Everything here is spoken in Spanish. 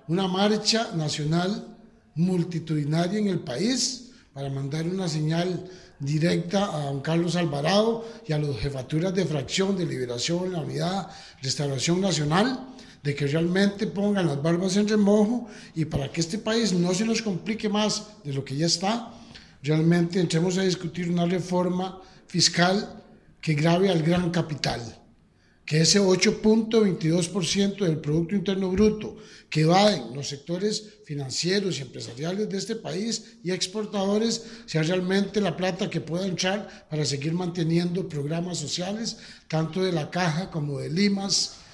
una marcha nacional multitudinaria en el país para mandar una señal directa a don Carlos Alvarado y a las jefaturas de fracción de Liberación, la Unidad, Restauración Nacional, de que realmente pongan las barbas en remojo y para que este país no se nos complique más de lo que ya está, realmente entremos a discutir una reforma fiscal que grave al gran capital, que ese 8.22% del Producto Interno Bruto que va en los sectores financieros y empresariales de este país y exportadores sea realmente la plata que pueda entrar para seguir manteniendo programas sociales, tanto de la Caja como de Limas,